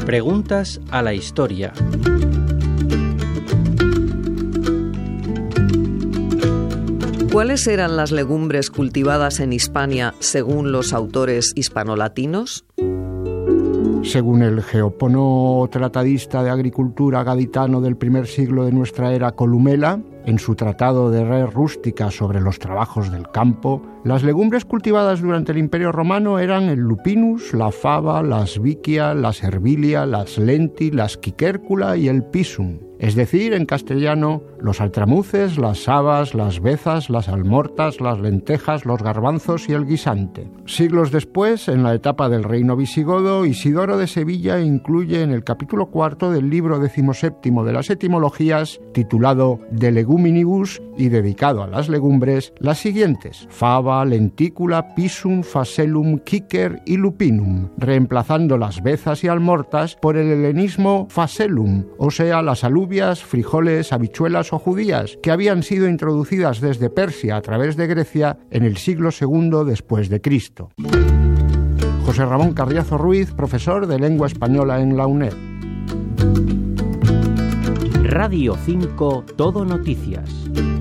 Preguntas a la historia. ¿Cuáles eran las legumbres cultivadas en Hispania según los autores hispanolatinos? Según el geópono tratadista de agricultura gaditano del primer siglo de nuestra era, Columela, en su tratado de res rústica sobre los trabajos del campo, las legumbres cultivadas durante el Imperio Romano eran el lupinus, la fava, la asbiquia, la servilia, las lenti, la squicércula y el pisum. Es decir, en castellano, los altramuces, las habas, las bezas, las almortas, las lentejas, los garbanzos y el guisante. Siglos después, en la etapa del reino visigodo, Isidoro de Sevilla incluye en el capítulo 4 del libro 17 de las etimologías, titulado De leguminibus y dedicado a las legumbres, las siguientes: fava, lentícula, pisum, faselum, quiquer y lupinum, reemplazando las bezas y almortas por el helenismo faselum, o sea, las alubias, frijoles, habichuelas o judías, que habían sido introducidas desde Persia a través de Grecia en el siglo II después de Cristo. José Ramón Carriazo Ruiz, profesor de Lengua Española en la UNED. Radio 5 Todo Noticias.